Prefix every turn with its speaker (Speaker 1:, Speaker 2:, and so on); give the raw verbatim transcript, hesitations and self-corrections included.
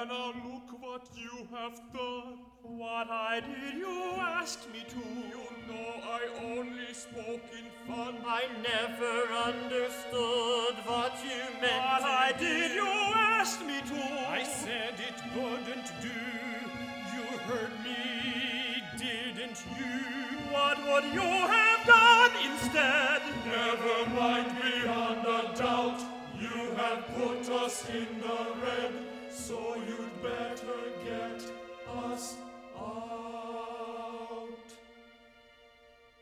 Speaker 1: now look what you have done.
Speaker 2: What I did you asked me to.
Speaker 1: You know I only spoke in fun.
Speaker 2: I never understood what you meant.
Speaker 1: What I did
Speaker 2: you asked me to.
Speaker 1: I said it wouldn't do. You heard me, didn't you?
Speaker 2: What would you have done instead?
Speaker 1: Never mind, beyond a doubt. You have put us in the red, so you'd better get us out.